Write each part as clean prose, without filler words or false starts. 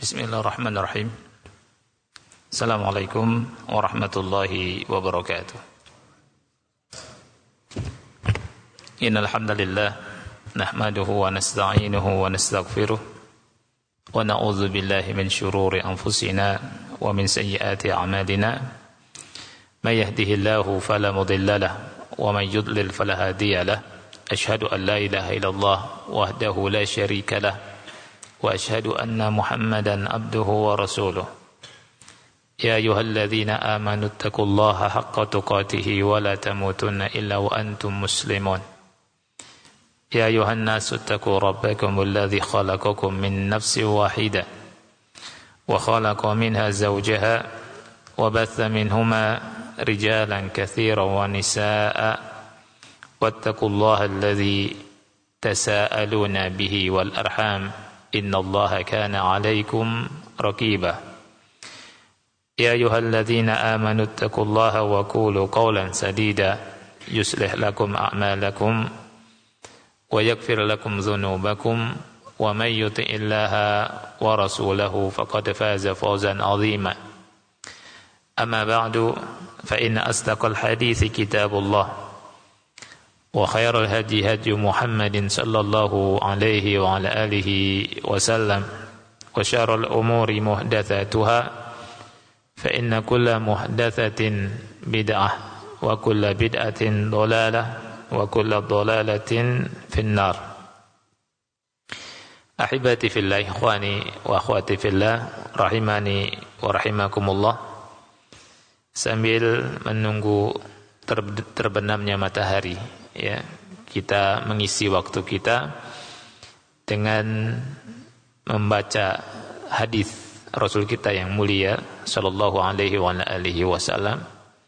Bismillahirrahmanirrahim. Assalamualaikum warahmatullahi wabarakatuh. Innal hamdalillah nahmaduhu wa nasta'inuhu wa nastaghfiruh wa na'udzu billahi min shururi anfusina wa min sayyiati a'malina. May yahdihillahu fala mudilla lahu wa may yudlil fala hadiya lahu. Asyhadu an la ilaha illallah wahdahu la syarika lahu wa asyhadu anna Muhammadan abduhu wa rasuluh. Ya ayyuhalladzina amanu taqullaha haqqa tuqatih wa la tamutunna illa wa antum muslimun. Ya ayyuhan nasu taqu rabbakum alladzi khalaqakum min nafsin wahidah wa khalaqa minha zawjaha wa batha minhuma rijalan katsiran wa nisaa'a wattaqullaha alladzi tasaaluna bihi wal arham innallaha kana 'alaikum raqiba. Ya ayyuhalladzina amanu taqullaha wa qulu qawlan sadida yuslih lakum a'malakum wa yaghfir lakum dhunubakum wa may yuti'illaha wa rasulahu faqad faza fawzan 'azima. Amma ba'du fa inna asdaqal hadithi kitabullah wa khairal hadi hadi Muhammadin sallallahu alaihi wa ala alihi wa sallam wa syarrul umuri muhdatsatuha fa inna kulla muhdatsatin bid'ah wa kulla bid'atin dhalalah wa kulla dhalalatin finnar. Ahibati fillah, ikhwani wa akhwati fillah, rahimani wa rahimakumullah. Sambil menunggu terbenamnya matahari, ya, kita mengisi waktu kita dengan membaca hadis Rasul kita yang mulia sallallahu alaihi wa alihi wasallam.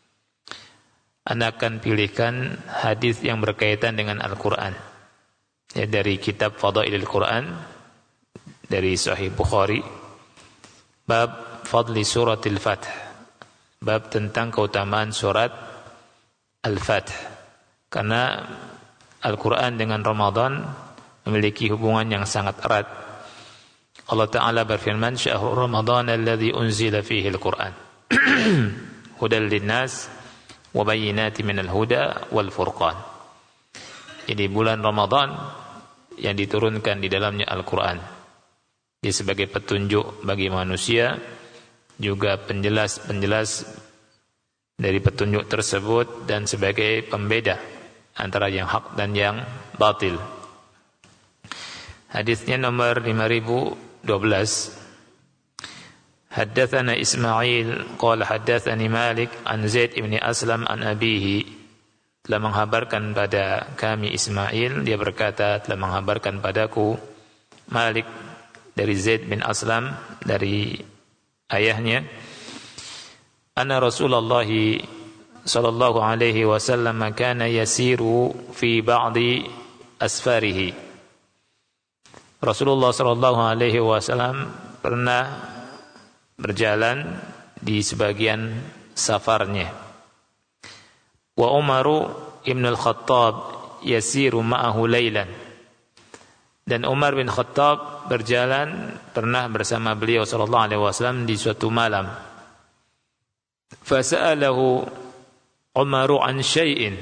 Anda akan pilihkan hadis yang berkaitan dengan Al-Qur'an, ya, dari kitab Fadailul Quran dari Sahih Bukhari, bab fadli suratil Fath, bab tentang keutamaan surat Al-Fath. Karena Al-Quran dengan Ramadan memiliki hubungan yang sangat erat. Allah Ta'ala berfirman, Syahrul Ramadan alladhi unzila fihi al-Quran hudal linnas wa bayyinati minal huda wal furqan. Ini bulan Ramadan yang diturunkan di dalamnya Al-Quran. Dia sebagai petunjuk bagi manusia, juga penjelas dari petunjuk tersebut, dan sebagai pembeda antara yang hak dan yang batil. Hadisnya nomor 5012. Haddatsana Ismail qala haddatsani Malik an Zaid bin Aslam an abihi. Telah menghabarkan pada kami Ismail, dia berkata telah menghabarkan padaku Malik dari Zaid bin Aslam dari ayahnya, anna Rasulullah sallallahu alaihi wasallam kana yasiru fi ba'di asfarihi. Rasulullah sallallahu alaihi wasallam pernah berjalan di sebagian safarnya. Wa Umaru ibn al-Khattab yasiru ma'ahu lailan. Dan Umar bin Khattab berjalan pernah bersama beliau sallallahu alaihi wasallam di suatu malam. Fasa'alahu Umaru an syai'in.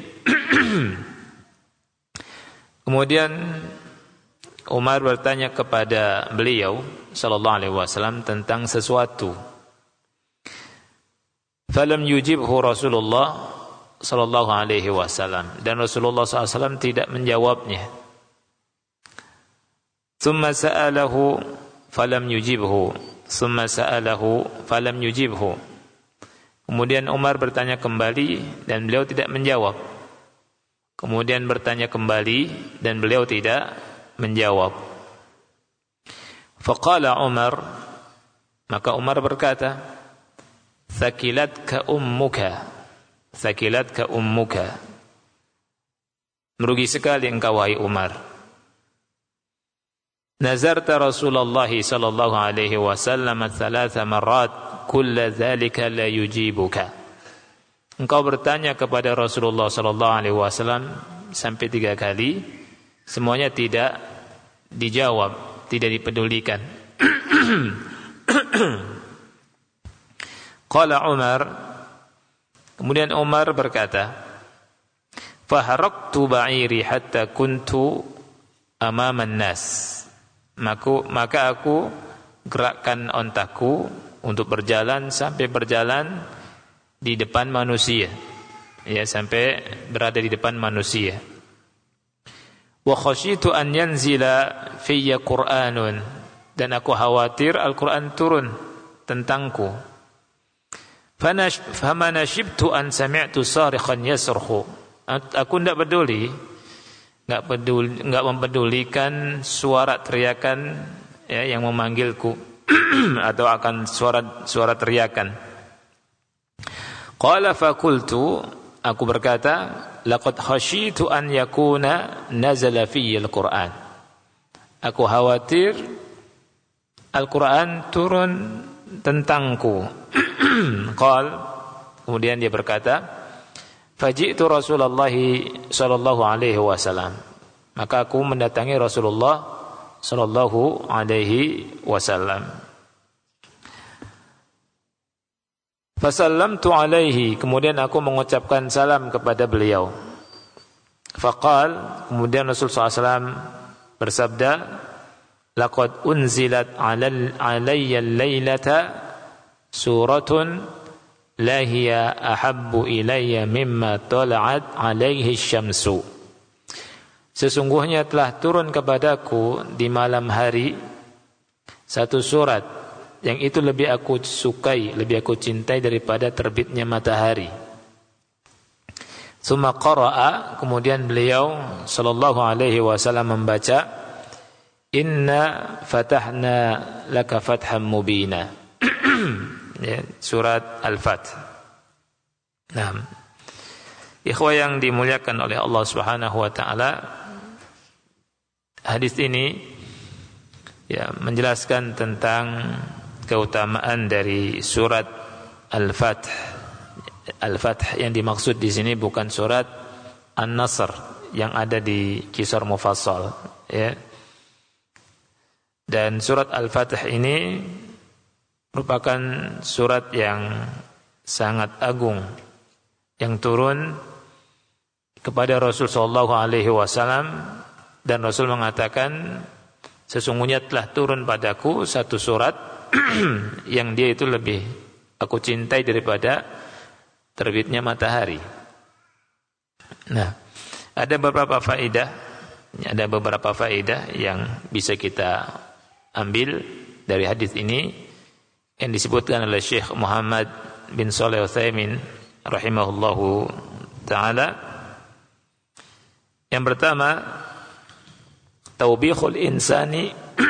Kemudian Umar bertanya kepada beliau sallallahu alaihi wasallam tentang sesuatu. Falam yujibhu Rasulullah sallallahu alaihi wasallam, dan Rasulullah sallallahu alaihi wasallam tidak menjawabnya. Thumma sa'alahu falam yujibhu, thumma sa'alahu falam yujibhu. Kemudian Umar bertanya kembali dan beliau tidak menjawab. Kemudian bertanya kembali dan beliau tidak menjawab. Faqala Umar, maka Umar berkata, Thakilatka ummuka, thakilatka ummuka. Merugi sekali engkau wahai Umar. Nazarta Rasulullah sallallahu alaihi wasallam 3 marrat, kulla dzalika la yujibuka. Engkau bertanya kepada Rasulullah sallallahu alaihi wasallam sampai 3 kali, semuanya tidak dijawab, tidak dipedulikan. Qala Umar, kemudian Umar berkata, faharaktu ba'iri hatta kuntu amaman nas. Maka aku gerakkan ontaku untuk berjalan sampai berjalan di depan manusia, ya, sampai berada di depan manusia. Wa khasyitu an yanzila fiyya Qur'anun, dan aku khawatir Al-Qur'an turun tentangku. Fama nashibtu an sami'tu sarikhan yasrukhu. Aku tidak peduli, enggak mempedulikan suara teriakan, ya, yang memanggilku atau akan suara teriakan. Qala faqultu, aku berkata, laqad khasyitu an yakuna nazala fiyya al-Qur'an. Aku khawatir Al-Qur'an turun tentangku. Qal, kemudian dia berkata, faji'tu Rasulullah sallallahu alaihi wasallam. Maka aku mendatangi Rasulullah sallallahu alaihi wasallam. Fasallamtu alaihi, kemudian aku mengucapkan salam kepada beliau. Faqal, kemudian Rasul sallallahu alaihi wasallam bersabda, laqad unzilat alayya al-lailata suratun la hiya ahabbu ilayya mimma tala'at alaihi syamsu. Sesungguhnya telah turun kepadaku di malam hari satu surat yang itu lebih aku sukai, lebih aku cintai daripada terbitnya matahari. Tsumma qara'a, kemudian beliau sallallahu alaihi wasallam membaca, inna fatahna laka fatham mubina. Ya, surat Al-Fath. Nah, ikhwah yang dimuliakan oleh Allah Subhanahu wa taala, hadis ini ya menjelaskan tentang keutamaan dari surat Al-Fath. Al-Fath yang dimaksud di sini bukan surat An-Nasr yang ada di Qisar Mufassal, ya. Dan surat Al-Fath ini merupakan surat yang sangat agung yang turun kepada Rasul sallallahu alaihi wasallam, dan Rasul mengatakan, sesungguhnya telah turun padaku satu surat yang dia itu lebih aku cintai daripada terbitnya matahari. Nah, ada beberapa faedah yang bisa kita ambil dari hadis ini yang disebutkan oleh Syekh Muhammad bin Shalih Al-Utsaimin rahimahullahu taala. Yang pertama, tawbihul insani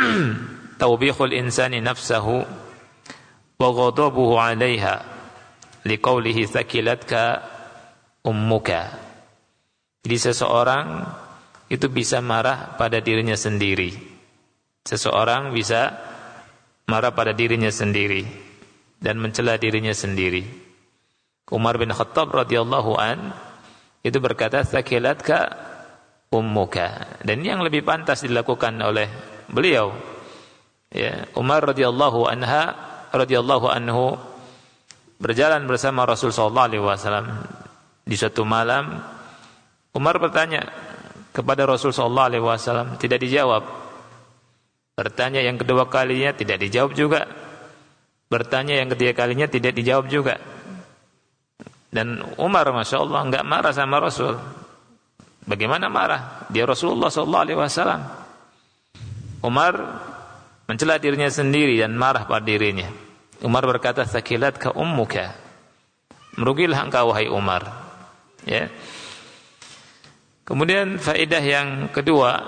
nafsahu wa ghadabuhu 'alaiha liqaulihi thaqilatka ummuka. Jadi seseorang itu bisa marah pada dirinya sendiri. Seseorang bisa marah pada dirinya sendiri dan mencela dirinya sendiri. Umar bin Khattab radhiyallahu an itu berkata, thaqilatka ummuka, dan yang lebih pantas dilakukan oleh beliau, ya, Umar radhiyallahu anhu berjalan bersama Rasul sallallahu alaihi wasallam di suatu malam. Umar bertanya kepada Rasul sallallahu alaihi wasallam, tidak dijawab. Bertanya yang kedua kalinya, tidak dijawab juga. Bertanya yang ketiga kalinya, tidak dijawab juga. Dan Umar, Masya Allah, enggak marah sama Rasul. Bagaimana marah? Dia Rasulullah SAW. Umar mencela dirinya sendiri dan marah pada dirinya. Umar berkata, thaqilatka ummuka. Merugilah engkau, wahai Umar. Ya. Kemudian faedah yang kedua,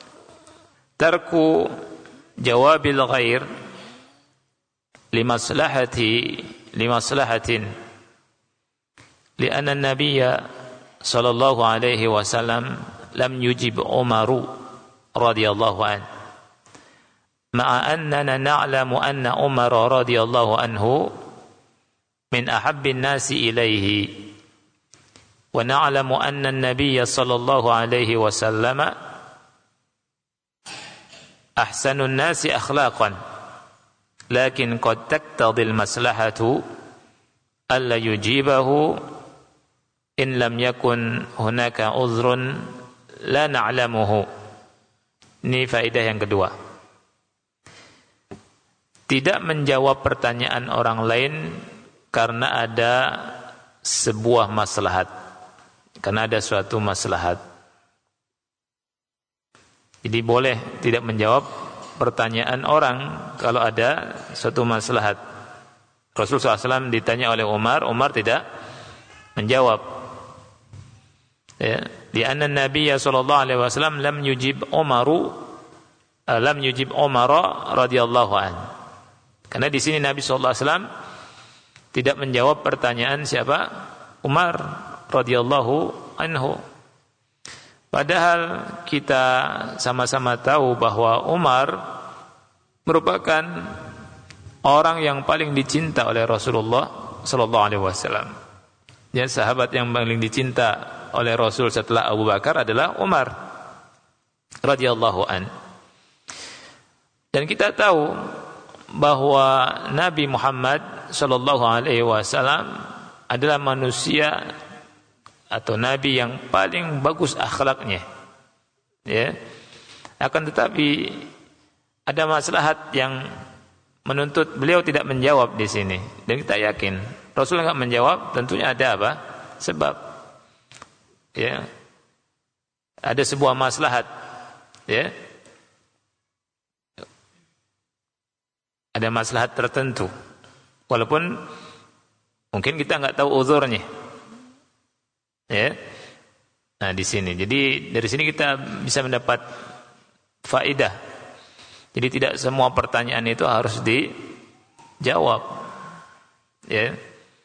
tarku jawabil ghair limaslahatin lianna an-nabiyya sallallahu alaihi wasallam lam yujib Umaru radhiyallahu an ma'a annana na'lamu anna Umar radhiyallahu anhu min ahabbin nasi ilaihi wa na'lamu anna an-nabiyya sallallahu alaihi wasallam ahsanun nasi akhlaqan lakin qad taqtadil maslahatu alla yujibahu in lam yakun hunaka uzrun la na'lamuhu. Ini faedah yang kedua. Tidak menjawab pertanyaan orang lain karena ada sebuah maslahat, karena ada suatu maslahat. Jadi boleh tidak menjawab pertanyaan orang kalau ada suatu maslahat. Rasulullah SAW ditanya oleh Umar, Umar tidak menjawab. Ya, di anna Nabi sallallahu alaihi wasallam lam yujib Umar radhiyallahu anhu. Karena di sini Nabi sallallahu alaihi wasallam tidak menjawab pertanyaan siapa? Umar radhiyallahu anhu. Padahal kita sama-sama tahu bahwa Umar merupakan orang yang paling dicinta oleh Rasulullah sallallahu alaihi wasallam. Ya, sahabat yang paling dicinta oleh Rasul setelah Abu Bakar adalah Umar radhiyallahu an. Dan kita tahu bahwa Nabi Muhammad sallallahu alaihi wasallam adalah manusia atau nabi yang paling bagus akhlaknya. Ya. Akan tetapi ada maslahat yang menuntut beliau tidak menjawab di sini. Dan kita yakin Rasul enggak menjawab, tentunya ada apa? Sebab ya. Ada sebuah maslahat, ya. Ada maslahat tertentu. Walaupun mungkin kita enggak tahu uzurnya. Ya. Nah, di sini. Jadi dari sini kita bisa mendapat faedah. Jadi tidak semua pertanyaan itu harus dijawab. Ya.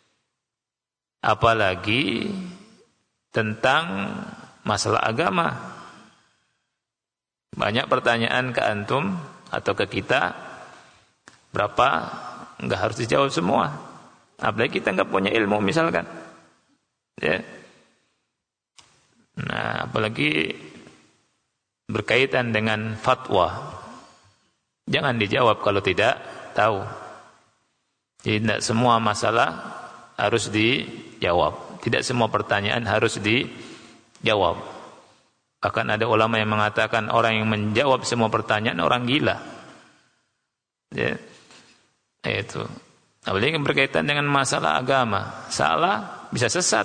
Apalagi tentang masalah agama. Banyak pertanyaan ke antum atau ke kita, berapa enggak harus dijawab semua. Apalagi kita enggak punya ilmu misalkan. Ya. Nah, apalagi berkaitan dengan fatwa, jangan dijawab kalau tidak tahu. Jadi tidak semua masalah harus dijawab. Tidak semua pertanyaan harus dijawab. Bahkan ada ulama yang mengatakan orang yang menjawab semua pertanyaan orang gila. Ya, itu. Apalagi berkaitan dengan masalah agama, salah bisa sesat.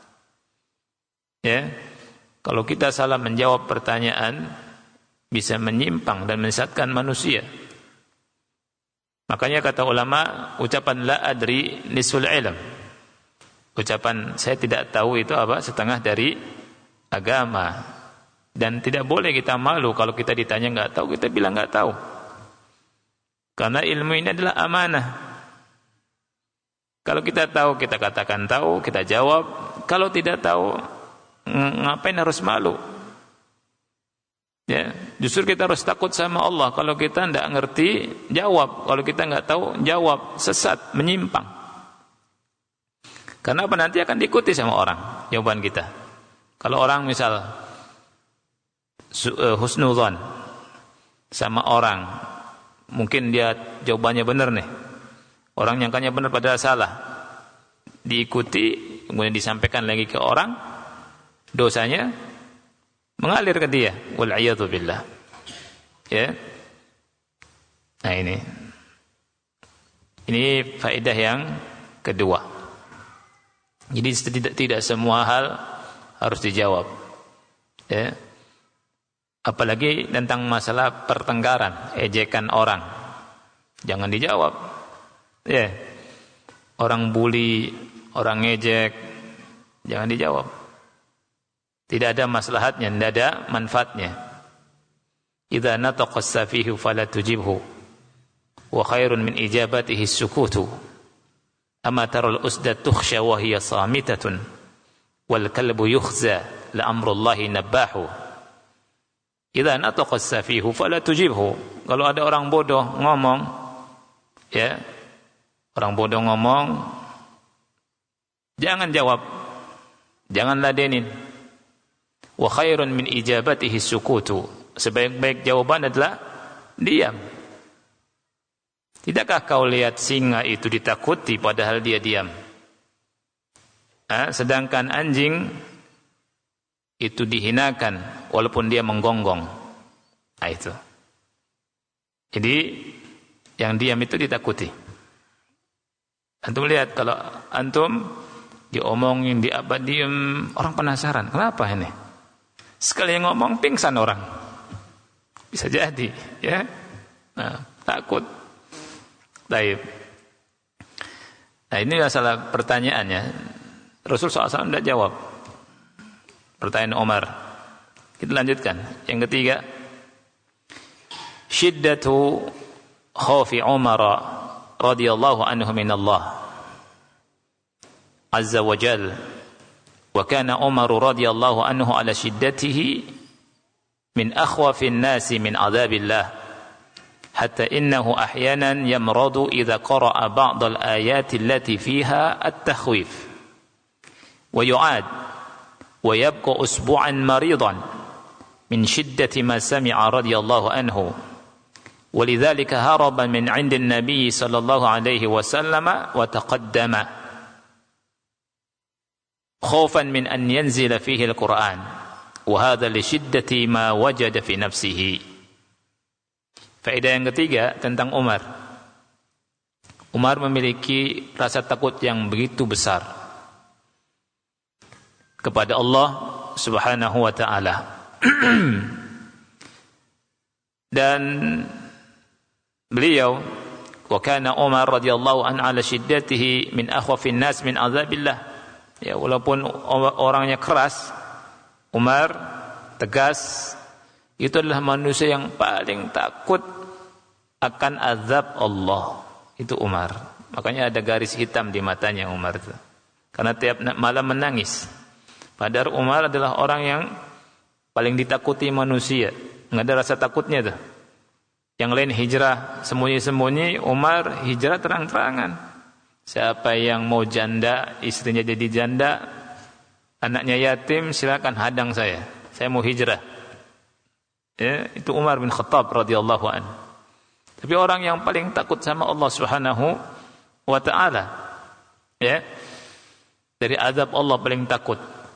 Ya. Kalau kita salah menjawab pertanyaan, bisa menyimpang dan menyesatkan manusia. Makanya kata ulama, ucapan la adri nisful ilm. Ucapan saya tidak tahu itu apa? Setengah dari agama. Dan tidak boleh kita malu kalau kita ditanya enggak tahu, kita bilang enggak tahu. Karena ilmu ini adalah amanah. Kalau kita tahu, kita katakan tahu, kita jawab. Kalau tidak tahu, ngapain harus malu? Ya, justru kita harus takut sama Allah. Kalau kita tidak ngerti, jawab. Kalau kita nggak tahu, jawab. Sesat, menyimpang. Karena apa? Nanti akan diikuti sama orang jawaban kita. Kalau orang misal husnuzan sama orang, mungkin dia jawabannya benar nih, orang nyangkanya benar padahal salah, diikuti, kemudian disampaikan lagi ke orang, dosanya mengalir ke dia. Wal'iyadzu billah. Ya. Nah, ini faedah yang kedua. Jadi tidak semua hal harus dijawab. Ya. Apalagi tentang masalah pertengkaran, ejekan orang, jangan dijawab. Ya. Orang bully, orang ngejek, jangan dijawab. Tidak ada maslahatnya, tidak ada manfaatnya. Idza nataqa as-safihu fala tujibhu wa khairun min ijabatihi as-sukutu. Ama taral usda tukhsha wa hiya samitatun wal kalbu yukhza la amrullahi nabahu. Idza nataqa as-safihu fala tujibhu. Kalau ada orang bodoh ngomong, ya. Orang bodoh ngomong, jangan jawab. Jangan ladenin. Wa khairun min ijabatihi sukutu. Sebaik-baik jawaban adalah diam. Tidakkah kau lihat singa itu ditakuti padahal dia diam? Sedangkan anjing itu dihinakan walaupun dia menggonggong. Nah itu. Jadi yang diam itu ditakuti. Antum lihat kalau antum diomongin, diem, orang penasaran. Kenapa ini? Sekali ngomong pingsan orang. Bisa jadi, ya. Nah, takut. Baik. Nah, ini masalah pertanyaannya. Rasul SAW tidak jawab. Pertanyaan Umar. Kita lanjutkan. Yang ketiga, syiddatu khawfi Umar radhiyallahu anhu min Allah azza wa jal. Wa kana Umar radhiyallahu anhu ala shiddatihi min akhwafin nasi min adzabillah. Hatta innahu ahyanan yamradu idza qara'a ba'd al-ayati allati fiha at-takhwif wa yu'ad wa yabqa usbu'an maridan min shiddati ma sami'a radhiyallahu anhu. ولذلك هرب من عند النبي صلى الله عليه وسلم وتقدم خوفا من أن ينزل فيه القرآن وهذا لشدة ما وجد في نفسه. Faedah yang ketiga tentang Umar. Umar memiliki rasa takut yang begitu besar kepada Allah Subhanahu wa ta'ala. Dan beliau, wa kana Umar radhiyallahu anhu ala shiddatihi min akhwafin nas min azabillah. Ya, walaupun orangnya keras, Umar tegas, itu adalah manusia yang paling takut akan azab Allah. Itu Umar. Makanya ada garis hitam di matanya Umar itu. Karena tiap malam menangis. Padahal Umar adalah orang yang paling ditakuti manusia. Enggak ada rasa takutnya tuh. Yang lain hijrah sembunyi-sembunyi, Umar hijrah terang-terangan. Siapa yang mau janda, istrinya jadi janda, anaknya yatim, silakan hadang saya. Saya mau hijrah. Ya, itu Umar bin Khattab radhiyallahu anhu. Tapi orang yang paling takut sama Allah Subhanahu wa ta'ala, ya, dari azab Allah paling takut.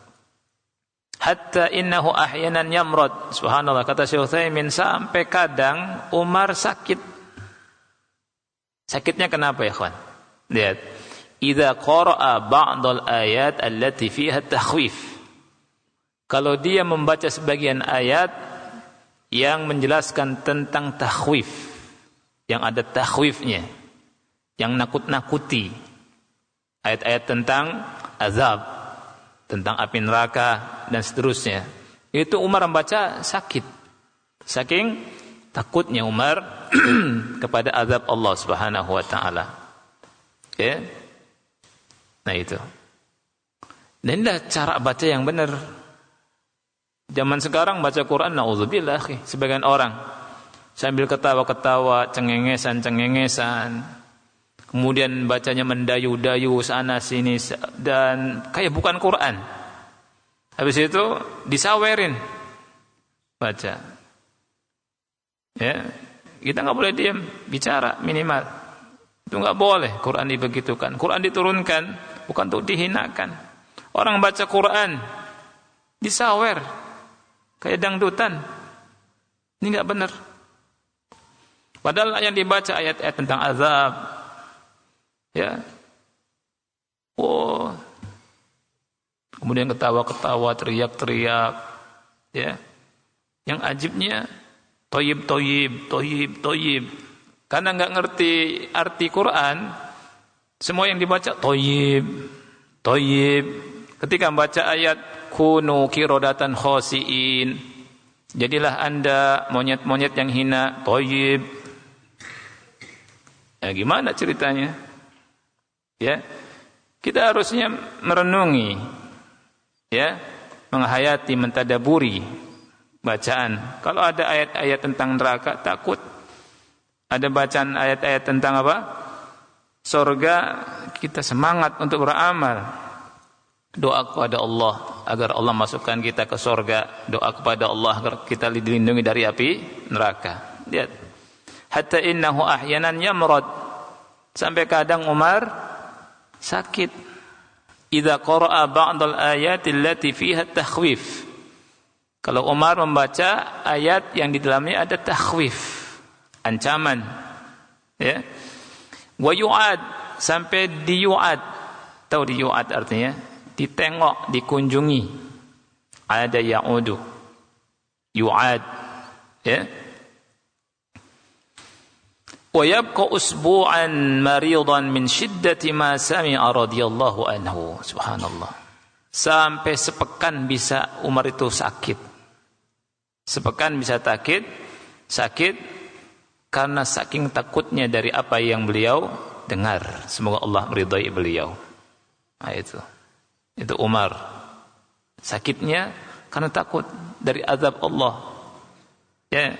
Hatta innahu ahyanan yamrad. Subhanallah, kata Syekh Utsaimin, sampai kadang Umar sakit. Sakitnya kenapa ya kawan? Lihat, idza qara'a ba'dal ayat allati fiha takhwif. Kalau dia membaca sebagian ayat yang menjelaskan tentang takhwif, yang ada takhwifnya, yang nakut-nakuti, ayat-ayat tentang azab, tentang api neraka dan seterusnya, itu Umar membaca sakit, saking takutnya Umar kepada azab Allah Subhanahu wa ta'ala. Ya. Nah itu. Dan inilah cara baca yang benar. Zaman sekarang baca Quran, naudzubillah, sebagian orang sambil ketawa-ketawa, cengengesan, kemudian bacanya mendayu-dayu sana sini dan kayak bukan Quran. Habis itu disawerin baca. Ya, kita nggak boleh diam, bicara minimal. Itu nggak boleh. Quran dibegitukan. Quran diturunkan bukan untuk dihinakan. Orang baca Quran disawer kayak dangdutan. Ini nggak benar. Padahal yang dibaca ayat-ayat tentang azab. Ya. Oh. Kemudian ketawa-ketawa, teriak-teriak. Ya. Yang ajibnya toyib. Karena enggak ngerti arti Quran, semua yang dibaca toyib. Ketika membaca ayat kunu qiradatan khasiin, jadilah Anda monyet-monyet yang hina, toyib. Ya, gimana ceritanya? Ya, kita harusnya merenungi, ya, menghayati, mentadaburi bacaan. Kalau ada ayat-ayat tentang neraka, takut. Ada bacaan ayat-ayat tentang apa? Surga, kita semangat untuk beramal. Doa kepada Allah agar Allah masukkan kita ke surga. Doa kepada Allah agar kita dilindungi dari api neraka. Lihat. hatta innahu ahyanan yamrad, sampai kadang Umar sakit. Idza qara'a ba'dal ayati allati fiha takhwif, kalau Umar membaca ayat yang di dalamnya ada takhwif, ancaman, ya. Wa yu'ad, sampai diyu'ad. Tahu diyu'ad artinya? Ditengok, dikunjungi. Ada ya'udu, yu'ad, ya. Wa yabqa usbu'an maridan min shiddati ma sami'a radhiyallahu anhu. Subhanallah. Sampai sepekan bisa Umar itu sakit. Sepekan bisa sakit karena saking takutnya dari apa yang beliau dengar. Semoga Allah meridai beliau. Nah, itu Umar. Sakitnya karena takut dari azab Allah. Ya.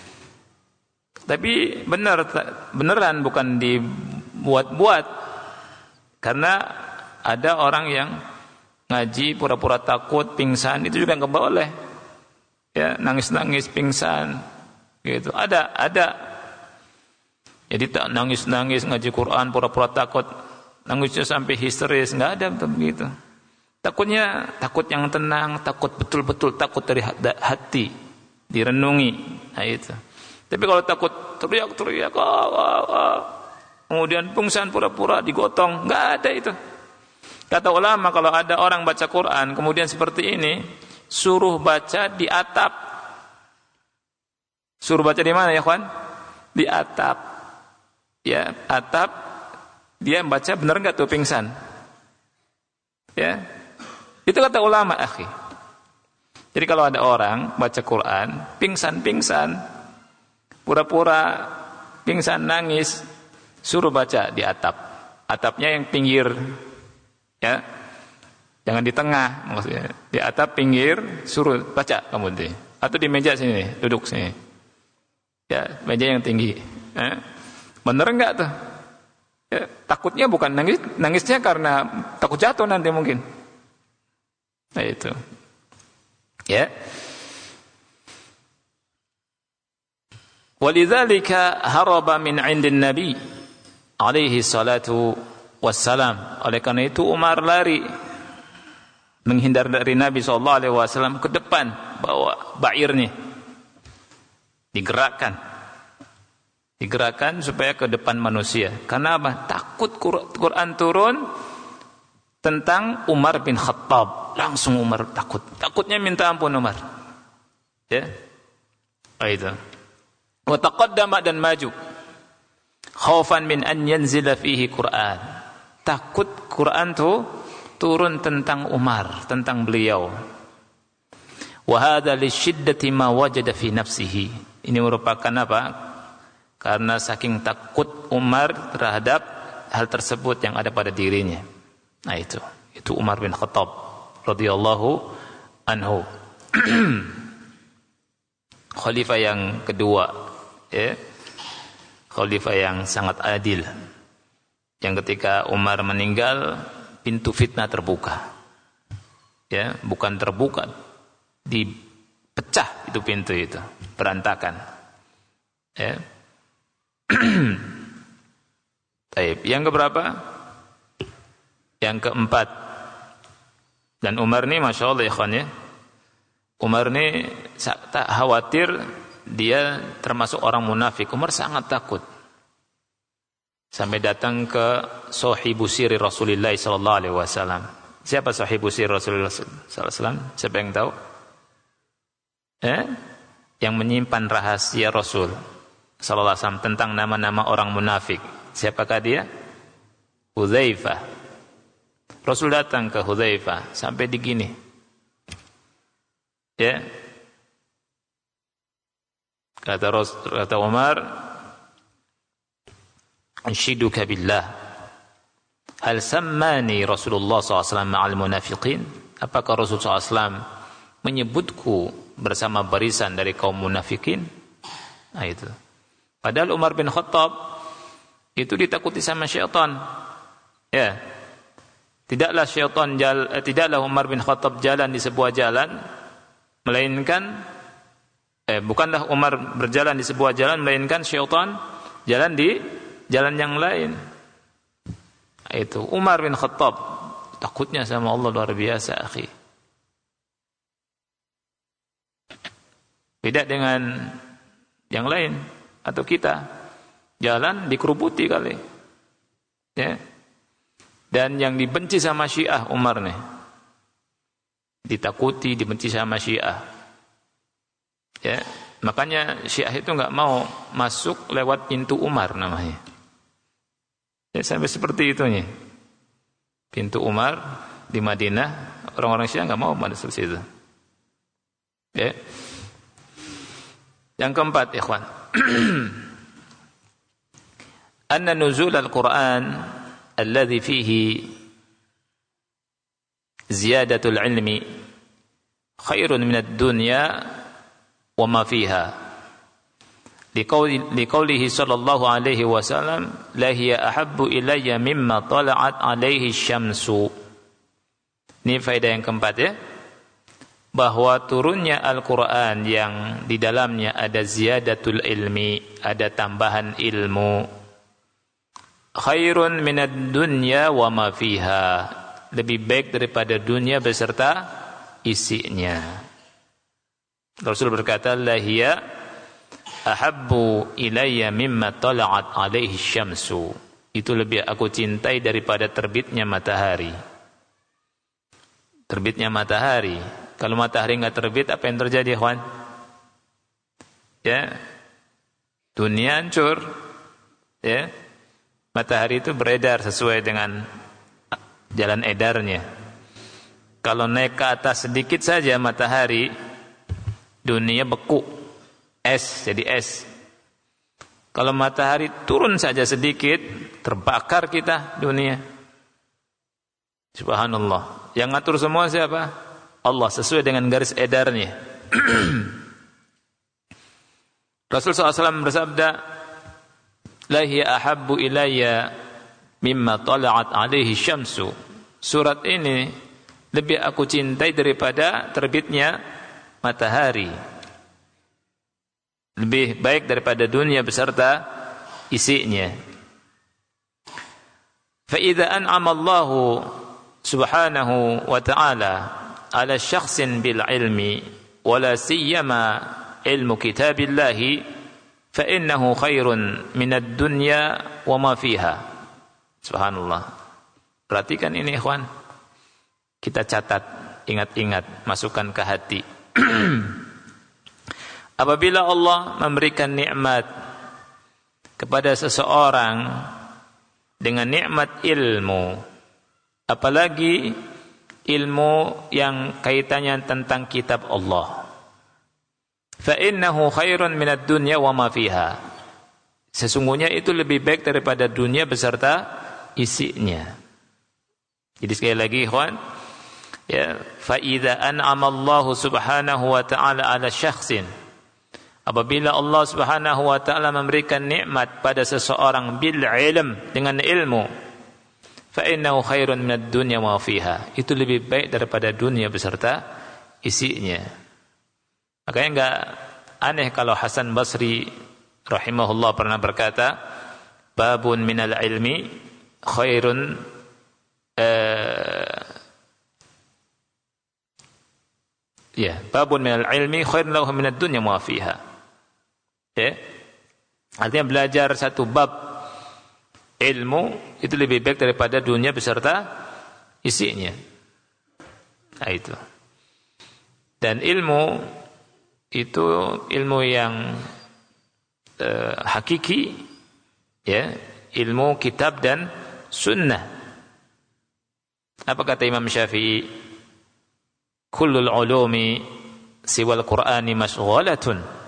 Tapi beneran, bukan dibuat-buat. Karena ada orang yang ngaji pura-pura takut, pingsan, itu juga enggak boleh. Ya, nangis-nangis pingsan gitu. Ada. Jadi tak nangis-nangis ngaji Quran pura-pura takut, nangisnya sampai histeris, enggak ada begitu. Takutnya takut yang tenang, takut betul-betul takut dari hati, direnungi. Nah itu. Tapi kalau takut teriak-teriak, kemudian pingsan pura-pura digotong, enggak ada itu. Kata ulama, kalau ada orang baca Quran kemudian seperti ini, suruh baca di atap. Suruh baca di mana ya, kawan? Di atap. Ya, atap. Dia baca benar enggak tuh pingsan? Ya. Itu kata ulama, akhi. Jadi kalau ada orang baca Quran, pingsan, pura-pura pingsan, nangis, suruh baca di atap. Atapnya yang pinggir, ya, jangan di tengah, maksudnya di atap pinggir, suruh baca kamu deh. Atau di meja sini, duduk sini, ya, meja yang tinggi. Bener enggak tuh? Ya, takutnya bukan nangisnya karena takut jatuh nanti mungkin. Nah itu, ya. Walidzalika haraba min 'indin nabi alaihi salatu wassalam. Oleh karena itu Umar lari menghindar dari Nabi sallallahu alaihi wasallam ke depan, bawa ba'irnya digerakkan supaya ke depan manusia. Karena apa? Takut Quran turun tentang Umar bin Khattab. Langsung Umar takutnya minta ampun Umar, ya. Itu wa taqaddama, dan maju, khaufan min an yanzila fihi Quran, takut Quran tuh turun tentang Umar, tentang beliau. Wa hadza li syiddati ma wajada fi nafsihi, ini merupakan apa? Karena saking takut Umar terhadap hal tersebut yang ada pada dirinya. Nah itu Umar bin Khattab radhiyallahu anhu. Khalifah yang kedua, ya, khalifah yang sangat adil, yang ketika Umar meninggal pintu fitnah terbuka, ya, bukan terbuka, dipecah itu pintu itu, berantakan, ya. Baik, yang keberapa? Yang keempat. Dan Umar ini masya Allah ikhwan, ya, Umar ini tak khawatir dia termasuk orang munafik. Umar sangat takut. Sampai datang ke sahibu sirri Rasulullah sallallahu alaihi wasallam. Siapa sahibu sirri Rasulullah sallallahu alaihi wasallam? Siapa yang tahu? Yang menyimpan rahasia Rasul sallallahu alaihi wasallam tentang nama-nama orang munafik. Siapakah dia? Hudzaifah. Rasul datang ke Hudzaifah sampai di gini. Ya. Kata Umar, "Anshiduka billah, hal sammani Rasulullah SAW ma'al munafiqin?" Apakah Rasul SAW menyebutku bersama barisan dari kaum munafikin? Nah itu. Padahal Umar bin Khattab itu ditakuti sama syaitan. Ya. Tidaklah Umar bin Khattab jalan di sebuah jalan, melainkan Bukanlah Umar berjalan di sebuah jalan, melainkan syaitan jalan di jalan yang lain. Itu Umar bin Khattab, takutnya sama Allah luar biasa, akhi. Beda dengan yang lain atau kita jalan dikerubuti kali. Ya. Dan yang dibenci sama Syiah Umar nih. Ditakuti, dibenci sama Syiah. Ya, makanya Syiah itu enggak mau masuk lewat pintu Umar namanya. Ya, sampai seperti itunya. Pintu Umar di Madinah, orang-orang Syiah enggak mau masuk situ. Ya. Yang keempat, ikhwan. Anna nuzul al-Quran alladhi fihi ziyadatul ilmi khairun minad dunya wa ma fiha. Liqaulihi sallallahu alaihi wasallam, la hiya ahabbu ilayya mimma tala'at alaihi syamsu. Ini faedah yang keempat ya. Bahwa turunnya Al-Quran yang di dalamnya ada ziyadatul ilmi, ada tambahan ilmu, khairun minad dunya wa ma fiha, lebih baik daripada dunia beserta isinya. Rasul berkata, la hiya ahabbu ilayya mimma tala'at alaihi syamsu. Itu lebih aku cintai daripada terbitnya matahari. Terbitnya matahari. Kalau matahari enggak terbit, apa yang terjadi, kawan? Ya. Dunia hancur. Ya. Matahari itu beredar sesuai dengan jalan edarnya. Kalau naik ke atas sedikit saja matahari, dunia beku, es jadi es. Kalau matahari turun saja sedikit, terbakar kita dunia. Subhanallah. Yang ngatur semua siapa? Allah, sesuai dengan garis edarnya. Rasulullah SAW bersabda, la hiya ahabbu ilayya mimma tala'at alaihi syamsu. Surat ini lebih aku cintai daripada terbitnya matahari. Lebih baik daripada dunia beserta isinya. Fa idza an'ama Allah subhanahu wa ta'ala ala syakhsin bil ilmi wala siyama ilmu kitabillah fa innahu khairun minad dunya wa ma fiha. Subhanallah. Perhatikan ini, ikhwan. Kita catat, ingat-ingat, masukkan ke hati. Apabila Allah memberikan nikmat kepada seseorang dengan nikmat ilmu, apalagi ilmu yang kaitannya tentang kitab Allah, fa innahu khairun minad dunya wa ma fiha. Sesungguhnya itu lebih baik daripada dunia beserta isinya. Jadi sekali lagi, ikhwan, ya, fa idza an'ama Allah subhanahu wa ta'ala ala syakhsin, apabila Allah Subhanahu wa taala memberikan nikmat pada seseorang bil ilm, dengan ilmu, fa innahu khairun minad dunya wa fiha. Itu lebih baik daripada dunia beserta isinya. Makanya enggak aneh kalau Hasan Basri rahimahullah pernah berkata, babun minal ilmi khairun babun minal ilmi khairun lahu minad dunya wa fiha. Ya. Artinya belajar satu bab ilmu itu lebih baik daripada dunia beserta isinya. Nah, itu. Dan ilmu itu ilmu yang hakiki, ya, ilmu kitab dan sunnah. Apa kata Imam Syafi'i? Kullul ulumi siwal Qur'ani mashghalatun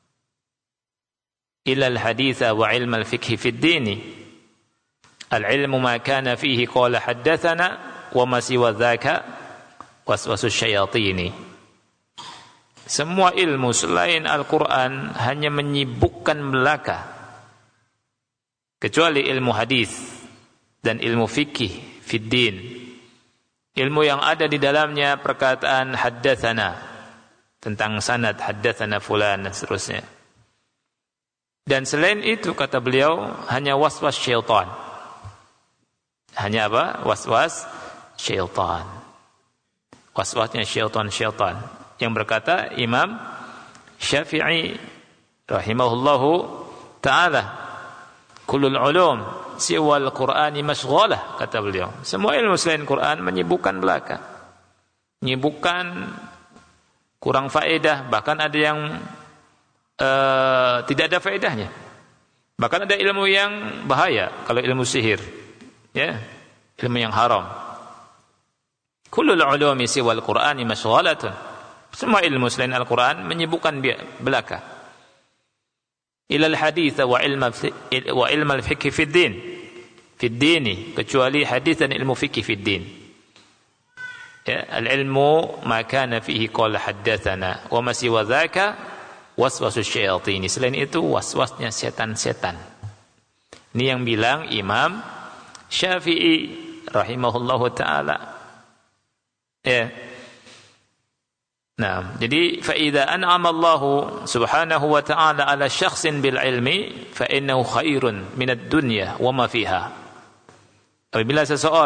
illa al-haditha wa ilm al-fiqh fi ad-din. Al-ilmu ma kana fihi qala haddathana wa ma siwa dzaka waswasus syayatin. Semua ilmu selain Al-Qur'an hanya menyibukkan belaka, kecuali ilmu hadis dan ilmu fikih fi ad-din. Ilmu yang ada di dalamnya perkataan haddatsana, tentang sanad, haddatsana fulan dan seterusnya. Dan selain itu kata beliau hanya waswas syaitan. Hanya apa? Waswas syaitan. Waswasnya syaitan yang berkata Imam Syafi'i rahimahullahu taala, kullul ulum siwal Qur'ani masyghalah, kata beliau. Semua ilmu selain Quran menyibukkan belaka. Menyibukkan, kurang faedah, bahkan ada yang tidak ada faedahnya. Bahkan ada ilmu yang bahaya, kalau ilmu sihir, ya, ilmu yang haram. Kullul ulumi siwal Qur'ani masyghalatun. Semua ilmu selain Al-Quran menyibukkan belaka. Ilal hadits wa ilmu al-fiqh fi din. Fi dini, kecuali hadis dan ilmu fikih fi din. Ya, al-ilmu ma kana fihi qala haddatsana wa ma siwa dzaka waswasus syayatin. Selain itu waswasnya setan-setan. Ini yang bilang Imam Syafi'i rahimahullahu taala. Ya. Nah, jadi fa idza an'ama Allah subhanahu wa ta'ala ala syakhsin bil ilmi fa innahu khairun minad dunya wa ma fiha. Apabila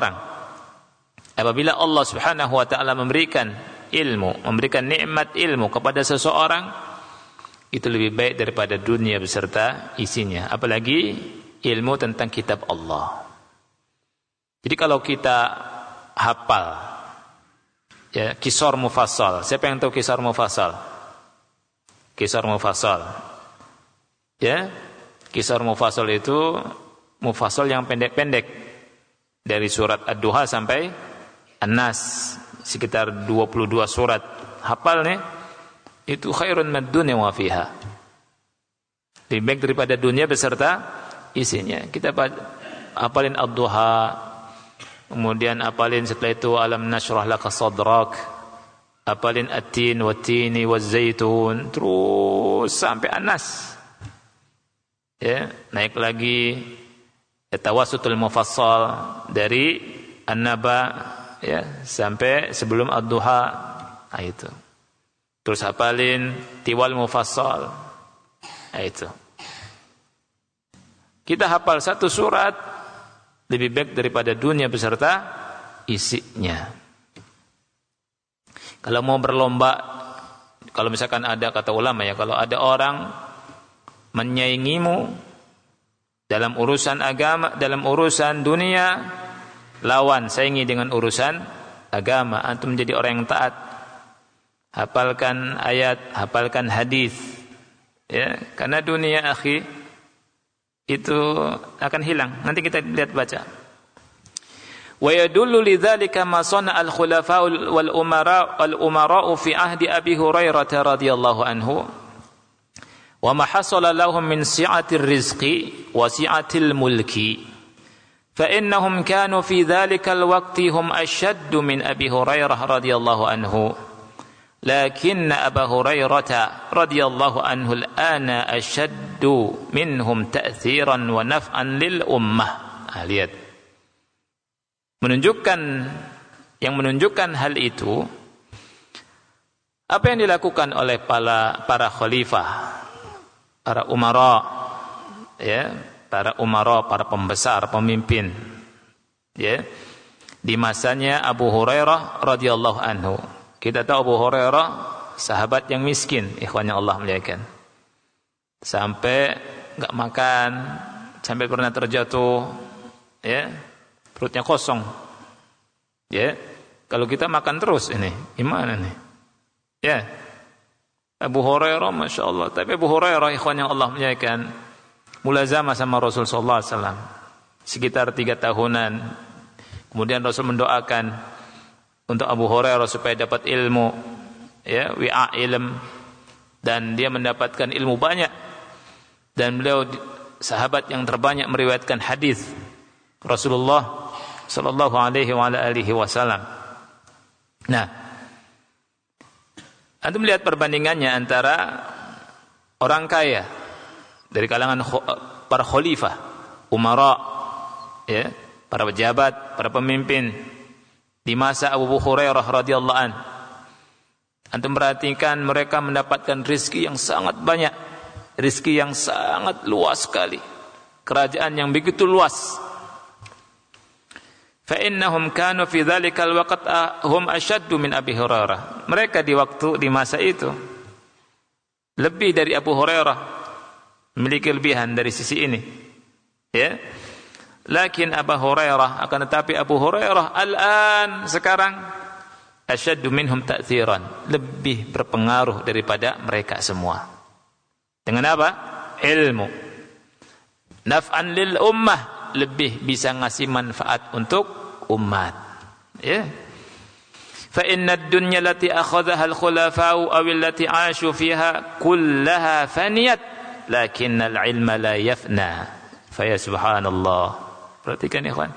Allah subhanahu wa ta'ala memberikan ilmu, memberikan nikmat ilmu kepada seseorang, itu lebih baik daripada dunia beserta isinya, apalagi ilmu tentang kitab Allah. Jadi kalau kita hafal ya, Qisar Mufassal. Siapa yang tahu Qisar Mufassal? Qisar Mufassal. Ya. Qisar Mufassal itu mufassal yang pendek-pendek. Dari surat Ad-Duha sampai An-Nas, sekitar 22 surat. Hafalnya itu khairun mad dunya wa fiha. Lebih baik daripada dunia beserta isinya. Kita hafalin Ad-Duha, kemudian apalin setelah itu alam nashrah laka sadrak, apalin at-tin wat-tini waz-zaitun, terus sampai An-Nas. Ya, naik lagi tawassutul mufassal dari An-Naba ya sampai sebelum Ad-Duha. Nah, itu. Terus hafalin tiwal mufassal. Nah, itu. Kita hafal satu surat lebih baik daripada dunia beserta isinya. Kalau mau berlomba, kalau misalkan ada kata ulama ya, kalau ada orang menyaingimu dalam urusan agama, dalam urusan dunia, lawan, saingi dengan urusan agama. Antum menjadi orang yang taat. Hafalkan ayat, hafalkan hadis. Ya, karena dunia akhi itu akan hilang. Nanti kita lihat baca. Wa yadullu lidzalika ma sana al-khulafa wal umara fi ahdi Abi Hurairah radhiyallahu anhu wa ma hasala lahum min si'atir rizqi wa si'atil mulki fa innahum kanu fi dzalikal waqti hum ashaddu min Abi Hurairah radhiyallahu anhu. لكن أبا هريرة رضي الله عنه الآن أشد منهم تأثيرا ونفعا للأمة. Lihat, menunjukkan hal itu apa yang dilakukan oleh para khalifah, para umara, ya, para umara, para pembesar, pemimpin, ya, di masanya Abu Hurairah radhiyallahu anhu. Kita tahu Abu Hurairah sahabat yang miskin, ikhwan yang Allah muliakan. Sampai enggak makan, sampai pernah terjatuh, ya, perutnya kosong. Ya. Kalau kita makan terus ini, gimana nih? Ya. Abu Hurairah Masya Allah. Tapi Abu Hurairah ikhwan yang Allah muliakan, mulazamah sama Rasul sallallahu alaihi wasallam sekitar 3 tahunan. Kemudian Rasul mendoakan untuk Abu Hurairah supaya dapat ilmu, ya, wi'a ilm, dan dia mendapatkan ilmu banyak, dan beliau sahabat yang terbanyak meriwayatkan hadis Rasulullah sallallahu alaihi wa alihi wasallam. Nah, antum melihat perbandingannya antara orang kaya dari kalangan para khalifah, umara, ya, para pejabat, para pemimpin di masa Abu Hurairah radhiyallahu an, Antum perhatikan mereka mendapatkan rezeki yang sangat banyak, rezeki yang sangat luas sekali, kerajaan yang begitu luas. Fa innahum kanu fi dzalikal waqt hum ashaddu min Abi Hurairah. Mereka di masa itu lebih dari Abu Hurairah, memiliki lebihan dari sisi ini. Ya. Lakin Abu Hurairah, akan tetapi Abu Hurairah al-an sekarang asyaddu minhum ta'thiran, lebih berpengaruh daripada mereka semua. Dengan apa? Ilmu. Naf'an lil ummah, lebih bisa ngasih manfaat untuk umat. Ya. Fa inna ad-dunya allati akhadhaha al-khulafa'u aw allati 'ashu fiha kullaha faniyat lakinnal ilma la yafna. Fa ya subhanallah. Perhatikan ikhwan.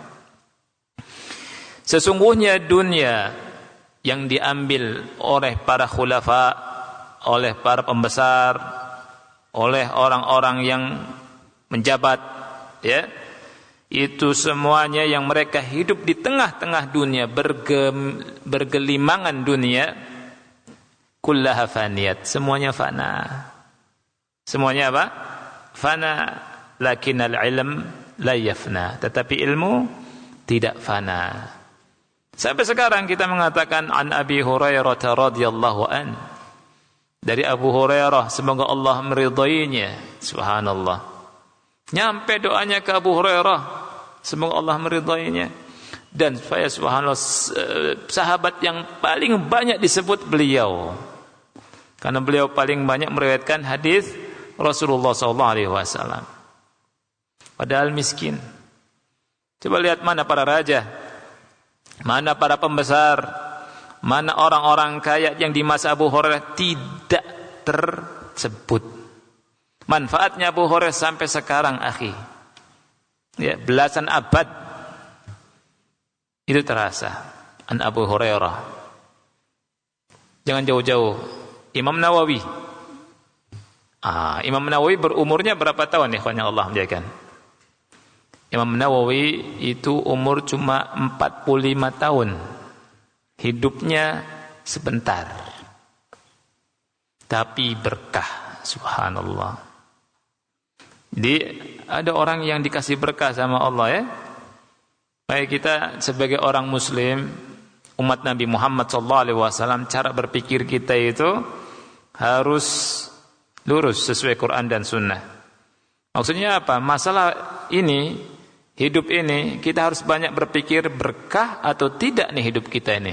Sesungguhnya dunia yang diambil oleh para khulafa, oleh para pembesar, oleh orang-orang yang menjabat, ya, itu semuanya yang mereka hidup di tengah-tengah dunia, bergelimangan dunia, kullaha faniyat, semuanya fana. Semuanya apa? Fana. Lakinnal ilm la yafna, tetapi ilmu tidak fana. Sampai sekarang kita mengatakan an Abi Hurairah radhiyallahu an, dari Abu Hurairah, semoga Allah meridainya. Subhanallah. Nyampe doanya ke Abu Hurairah, semoga Allah meridainya. Dan saya subhanallah, sahabat yang paling banyak disebut beliau, karena beliau paling banyak meriwayatkan hadis Rasulullah SAW. Padahal miskin. Coba lihat mana para raja, mana para pembesar, mana orang-orang kaya yang di masa Abu Hurairah tidak tersebut. Manfaatnya Abu Hurairah sampai sekarang, akhi, ya, belasan abad itu terasa. An Abu Hurairah. Jangan jauh-jauh. Imam Nawawi. Imam Nawawi berumurnya berapa tahun ya, yang Allah menjadikan? Imam Nawawi itu umur cuma 45 tahun. Hidupnya sebentar, tapi berkah. Subhanallah. Jadi ada orang yang dikasih berkah sama Allah, ya. Baik, kita sebagai orang muslim, umat Nabi Muhammad SAW, cara berpikir kita itu harus lurus sesuai Quran dan Sunnah. Maksudnya apa? Masalah ini, hidup ini, kita harus banyak berpikir berkah atau tidak nih hidup kita ini.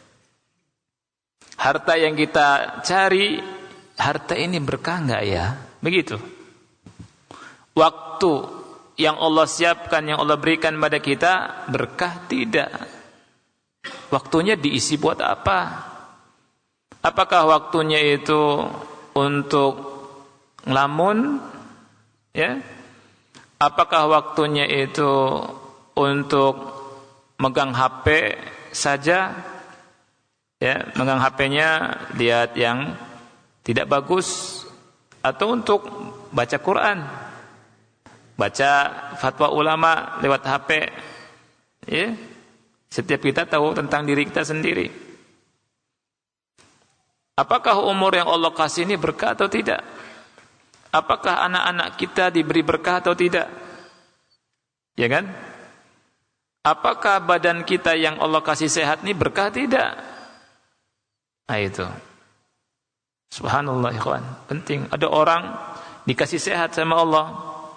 Harta yang kita cari, harta ini berkah enggak ya? Begitu. Waktu yang Allah siapkan, yang Allah berikan pada kita, berkah tidak? Waktunya diisi buat apa? Apakah waktunya itu untuk ngelamun? Ya? Apakah waktunya itu untuk megang HP saja? Ya, megang HP-nya lihat yang tidak bagus, atau untuk baca Quran, baca fatwa ulama lewat HP? Ya? Setiap kita tahu tentang diri kita sendiri. Apakah umur yang Allah kasih ini berkah atau tidak? Apakah anak-anak kita diberi berkah atau tidak? Ya kan? Apakah badan kita yang Allah kasih sehat ini berkah tidak? Nah itu. Subhanallah ikhwan, penting. Ada orang dikasih sehat sama Allah,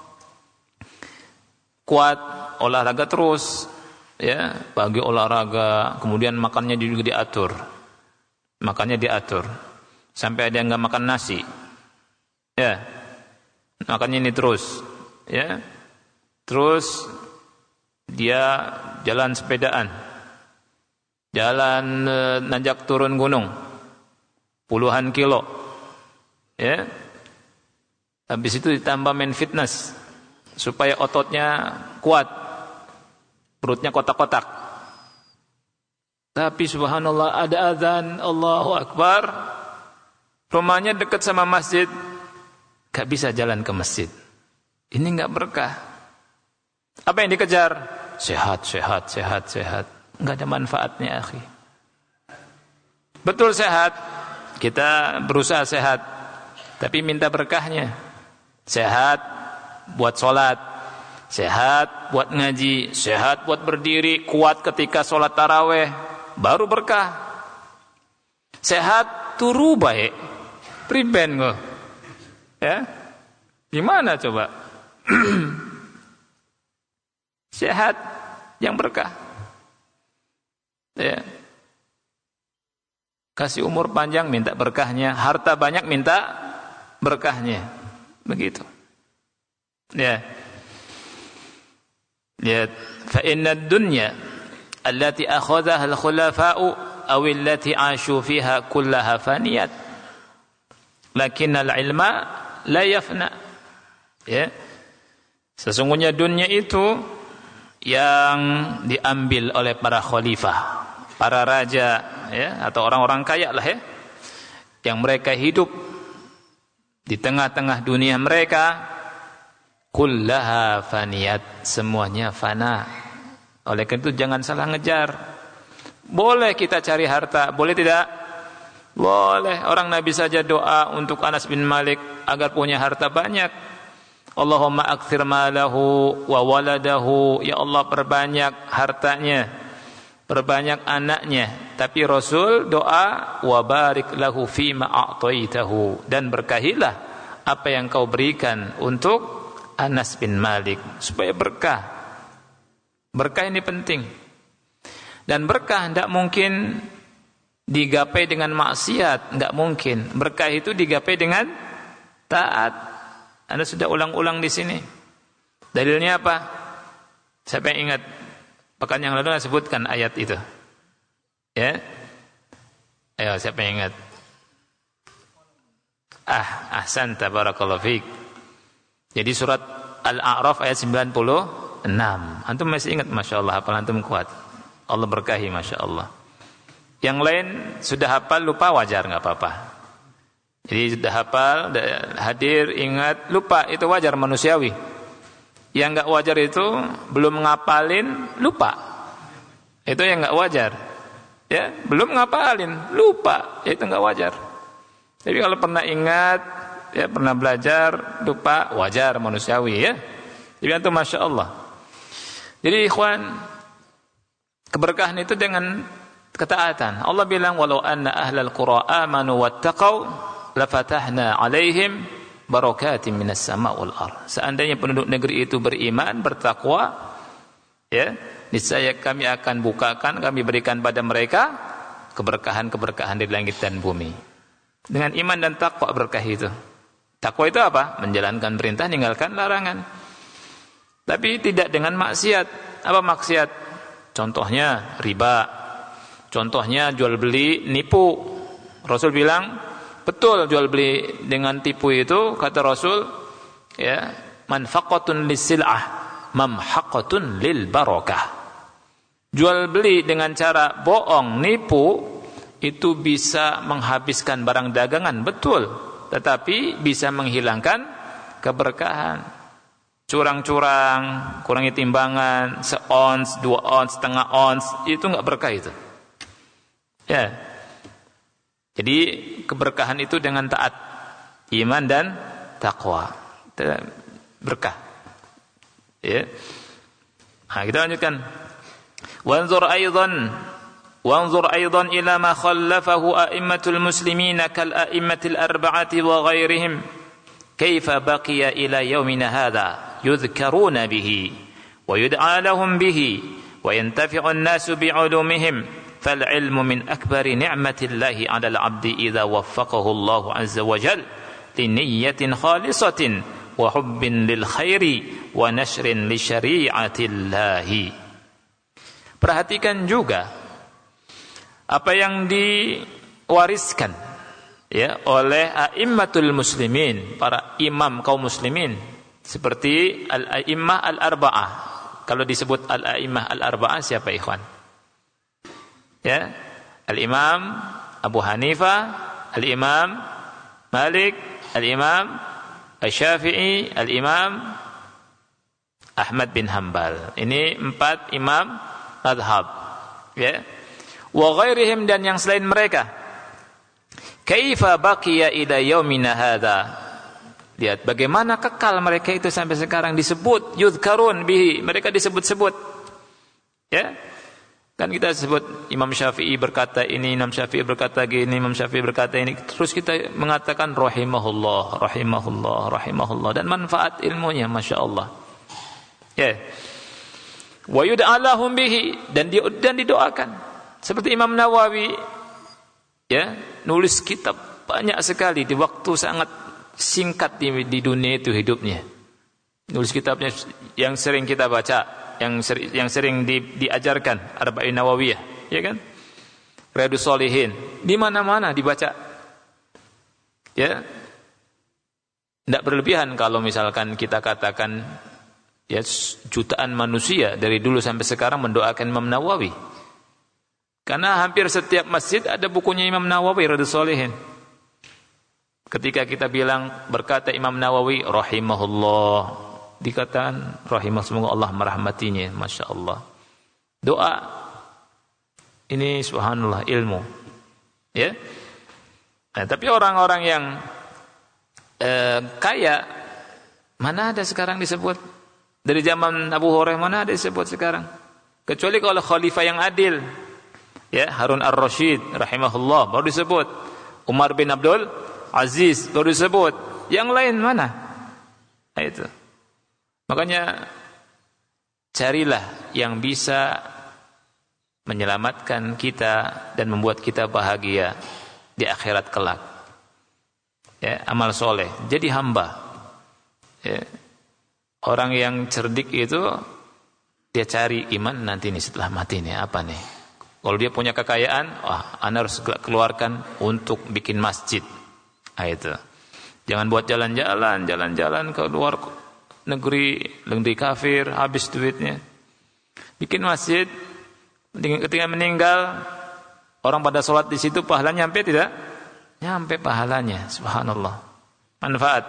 kuat, olahraga terus, ya, pagi olahraga, kemudian makannya juga diatur. Makannya diatur. Sampai ada yang enggak makan nasi. Ya. Makannya ini terus, ya. Terus dia jalan sepedaan, jalan nanjak turun gunung, puluhan kilo, ya. Habis itu ditambah main fitness supaya ototnya kuat, perutnya kotak-kotak. Tapi subhanallah, ada azan, Allahu Akbar, rumahnya dekat sama masjid, gak bisa jalan ke masjid. Ini gak berkah. Apa yang dikejar? Sehat, sehat, sehat, sehat. Gak ada manfaatnya, akhi. Betul sehat, Kita berusaha sehat, tapi minta berkahnya. Sehat buat sholat, sehat buat ngaji, sehat buat berdiri, kuat ketika sholat taraweh, baru berkah. Sehat turu baik, priben kok. Ya, gimana coba? Sehat yang berkah. Ya. Kasih umur panjang minta berkahnya, harta banyak minta berkahnya. Begitu. Ya. Lihat, fa inna ad-dunya allati akhadhaha al-khulafa'u aw allati 'ashu fiha kullaha faniyat. Lakin al-ilma la yafna. Ya. Sesungguhnya dunia itu yang diambil oleh para khalifah, para raja, ya, atau orang-orang kaya lah ya, yang mereka hidup di tengah-tengah dunia mereka, kullaha faniyat, semuanya fana. Oleh karena itu jangan salah ngejar. Boleh kita cari harta, boleh tidak? Boleh. Orang Nabi saja doa untuk Anas bin Malik agar punya harta banyak. Allahumma akthir malahu wa waladahu, ya Allah perbanyak hartanya, perbanyak anaknya. Tapi Rasul doa wa barik lahu fima a'taitahu, dan berkahilah apa yang kau berikan untuk Anas bin Malik, supaya berkah. Berkah ini penting. Dan berkah tidak mungkin digapai dengan maksiat, enggak mungkin. Berkah itu digapai dengan taat. Anda sudah ulang-ulang di sini. Dalilnya apa? Siapa yang ingat? Pekan yang lalu saya sebutkan ayat itu. Ya. Ayo, siapa yang ingat? Ahsanta barakallahu fiik. Jadi surat Al-A'raf ayat 96. Antum masih ingat? Masya Allah, hafal antum kuat. Allah berkahi, Masya Allah. Yang lain sudah hafal, lupa, wajar, nggak apa-apa. Jadi sudah hafal, hadir, ingat, lupa, itu wajar, manusiawi. Yang nggak wajar itu belum ngapalin, lupa. Itu yang nggak wajar. Ya, belum ngapalin, lupa, itu nggak wajar. Tapi kalau pernah ingat, ya pernah belajar, lupa, wajar, manusiawi ya. Jadi itu Masya Allah. Jadi ikhwan, keberkahan itu dengan ketaatan. Allah bilang, walau anna ahlal qura amanu wattaqau lafatahna alaihim barakatim minas sama' wal ardh. Seandainya penduduk negeri itu beriman, bertakwa, ya, niscaya kami akan bukakan, kami berikan pada mereka keberkahan-keberkahan di langit dan bumi. Dengan iman dan takwa berkah itu. Takwa itu apa? Menjalankan perintah, meninggalkan larangan. Tapi tidak dengan maksiat. Apa maksiat? Contohnya riba. Contohnya jual beli, nipu. Rasul bilang, betul jual beli dengan tipu itu, kata Rasul, ya, manfaqatun lisil'ah, mamhaqatun lil barakah. Jual beli dengan cara bohong, nipu, itu bisa menghabiskan barang dagangan, betul, tetapi bisa menghilangkan keberkahan. Curang-curang, kurangi timbangan, seons, 2 ons, setengah ons, itu enggak berkah itu. Ya. Jadi keberkahan itu dengan taat, iman dan takwa, berkah. Ya. Nah, kita lanjutkan. Wanzur aidan ila ma khallafahu a'immatul muslimin kal a'immatil arba'ati wa ghairihim kaifa baqiya ila yaumina hadha yudhkaruna bihi wa yud'a lahum bihi wa yantafi'u an-nasu bi'ulumihim. فالعلم من أكبر نعمة الله على العبد إذا وفقه الله عز وجل لنية خالصة وحب للخير ونشر لشريعة الله. Perhatikan juga apa yang diwariskan, ya, oleh a'immatul muslimin, para imam kaum muslimin, seperti al-a'immah al-arba'ah. Kalau disebut al-a'immah al-arba'ah siapa ikhwan? Ya, Al-Imam Abu Hanifah, Al-Imam Malik, Al-Imam Asy-Syafi'i, Al-Imam Ahmad bin Hanbal. Ini 4 imam mazhab, ya. Wa ghairihim, dan yang selain mereka. Kaifa baqiya ila yaumina hadza. Lihat bagaimana kekal mereka itu sampai sekarang disebut yuzkarun bihi, mereka disebut-sebut. Ya. Kan kita sebut Imam Syafi'i berkata ini, Imam Syafi'i berkata gini, Imam Syafi'i berkata ini, terus kita mengatakan rahimahullah, rahimahullah, rahimahullah, dan manfaat ilmunya masya-Allah. Ya. Wa yud'a lahum bihi, dan didoakan. Seperti Imam Nawawi ya, nulis kitab banyak sekali di waktu sangat singkat di dunia itu hidupnya. Nulis kitabnya yang sering kita baca, yang sering diajarkan, Arba'in Nawawiyah, ya kan? Riyadhus Shalihin, di mana-mana dibaca. Ya. Tidak berlebihan kalau misalkan kita katakan ya jutaan manusia dari dulu sampai sekarang mendoakan Imam Nawawi. Karena hampir setiap masjid ada bukunya Imam Nawawi Riyadhus Shalihin. Ketika kita bilang berkata Imam Nawawi rahimahullah, dikatakan rahimah, semoga Allah merahmatinya, masya Allah. Doa ini subhanallah ilmu, ya. Nah, tapi orang-orang yang kaya mana ada sekarang disebut? Dari zaman Abu Hurairah mana ada disebut sekarang? Kecuali kalau khalifah yang adil, ya, Harun ar-Rasyid rahimahullah baru disebut. Umar bin Abdul Aziz baru disebut. Yang lain mana? Nah, itu. Makanya carilah yang bisa menyelamatkan kita dan membuat kita bahagia di akhirat kelak. Ya, amal soleh, jadi hamba. Ya. Orang yang cerdik itu dia cari iman nanti nih setelah mati nih apa nih? Kalau dia punya kekayaan, anda harus keluarkan untuk bikin masjid. Nah, itu. Jangan buat jalan-jalan ke luar negeri kafir, habis duitnya. Bikin masjid, ketika meninggal orang pada sholat di situ, pahalanya nyampe tidak? Nyampe pahalanya, subhanallah. Manfaat.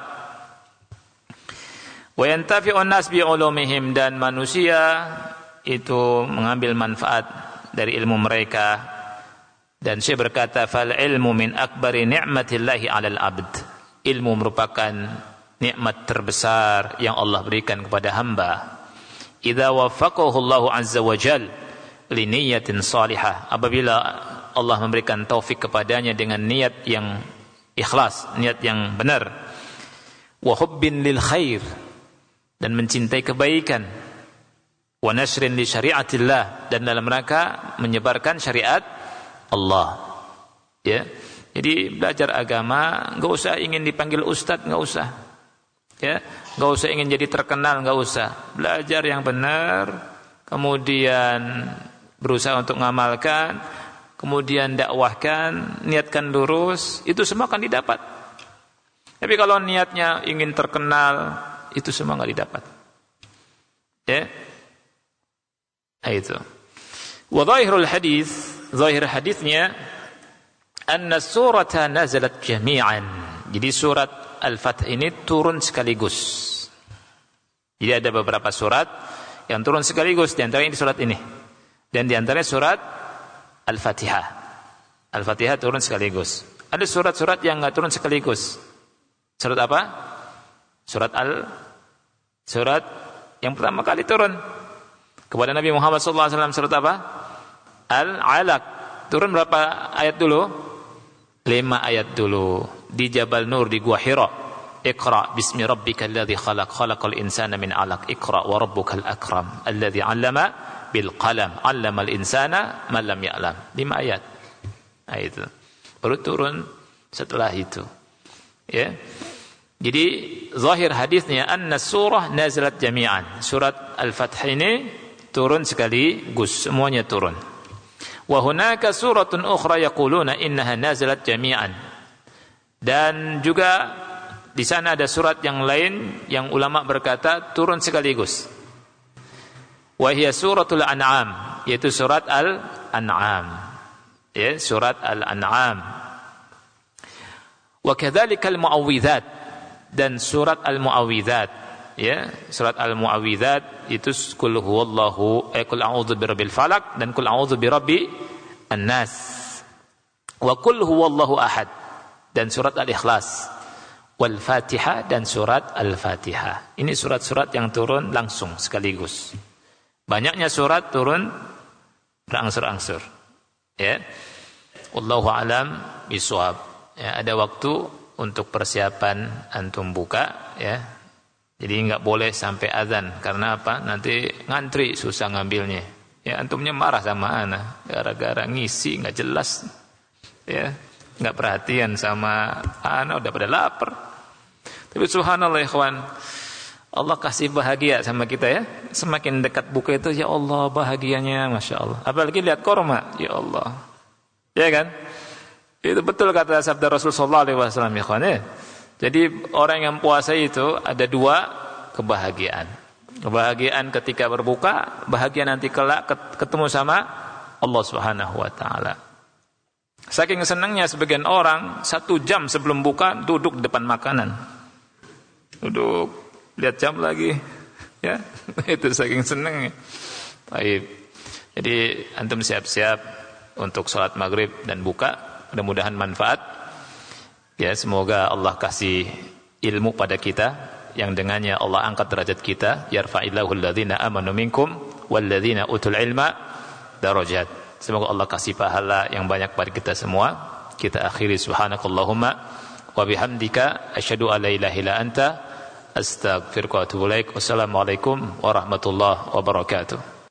Wa yantafi'un nas bi ulumihim, dan manusia itu mengambil manfaat dari ilmu mereka. Dan saya berkata fal ilmu min akbari ni'matillahi 'alal 'abd. Ilmu merupakan nikmat terbesar yang Allah berikan kepada hamba. Idza waffaqahu Allahu 'azza wa jalla li niyatin salihah, apabila Allah memberikan taufik kepadanya dengan niat yang ikhlas, niat yang benar. Wa hubbin lil khair, dan mencintai kebaikan. Wa nasrin li syariatillah, dan dalam rangka menyebarkan syariat Allah. Ya. Jadi belajar agama enggak usah ingin dipanggil ustaz, enggak usah. Ya, enggak usah ingin jadi terkenal, enggak usah. Belajar yang benar, kemudian berusaha untuk mengamalkan, kemudian dakwahkan, niatkan lurus, itu semua akan didapat. Tapi kalau niatnya ingin terkenal, itu semua enggak didapat. Ya. Nah, itu. Wa dhahirul hadis, zahir hadisnya anna surata nazalat jami'an. Jadi surat Al-Fath ini turun sekaligus. Jadi ada beberapa surat yang turun sekaligus, di antaranya di surat ini. Dan di antaranya surat Al-Fatihah. Al-Fatihah turun sekaligus. Ada surat-surat yang enggak turun sekaligus. Surat apa? Surat yang pertama kali turun kepada Nabi Muhammad SAW, surat apa? Al-Alaq. Turun berapa ayat dulu? 5 ayat dulu. Di Jabal Nur, di Gua Hira. Iqra bismi rabbikal ladzi khalaq, khalaqal insana min 'alaq. Iqra wa rabbukal akram, alladzi 'allama bil qalam, 'allamal insana ma lam ya'lam. 5 ayat. Nah, itu. Baru turun setelah itu. Ya. Jadi zahir hadisnya anna surah nazalat jami'an. Surat Al-Fath ini turun sekaligus, semuanya turun. Wa hunaka suratun ukhra yaquluna innaha nazalat jami'an. Dan juga di sana ada surat yang lain yang ulama berkata turun sekaligus. Wa hiya suratul An'am, yaitu surat Al-An'am. Ya, surat Al-An'am. Wa kadzalika al-Mu'awwidzat, dan surat Al-Mu'awwidzat. Ya, surat Al-Mu'awwidzat itu qul huwallahu, qul a'udzu birabbil falaq, dan qul a'udzu birabbi an-nas. Wa qul huwallahu ahad. dan surat Al-Ikhlas, wal Fatihah dan surat Al-Fatihah. Ini surat-surat yang turun langsung sekaligus. Banyaknya surat turun berangsur-angsur. Ya. Wallahu alam bishawab. Ya, ada waktu untuk persiapan antum buka, ya. Jadi enggak boleh sampai azan, karena apa? Nanti ngantri susah ngambilnya. Ya, antumnya marah sama ana gara-gara ngisi enggak jelas. Ya, enggak perhatian sama ana, udah pada lapar. Tapi subhanallah ikhwan, Allah kasih bahagia sama kita ya. Semakin dekat buka itu, ya Allah bahagianya, Masya Allah. Apalagi lihat korma, ya Allah. Ya kan? Itu betul kata sabda Rasulullah SAW ya kawan ya. Jadi orang yang puasa itu ada dua kebahagiaan. Kebahagiaan ketika berbuka, bahagia nanti kelak ketemu sama Allah Subhanahu wa taala. Saking senangnya sebagian orang 1 jam sebelum buka duduk di depan makanan. Duduk lihat jam lagi, ya. Itu saking senangnya. Baik. Jadi antum siap-siap untuk salat maghrib dan buka. Mudah-mudahan manfaat. Ya, semoga Allah kasih ilmu pada kita yang dengannya Allah angkat derajat kita. Yarfa'illahu alladhina amanu minkum walladzina utul ilma darajat. Semoga Allah kasih pahala yang banyak pada kita semua. Kita akhiri subhanakallahumma wa bihamdika asyhadu an la ilaha illa anta astaghfiruka wa atubu ilaik. Wassalamualaikum warahmatullahi wabarakatuh.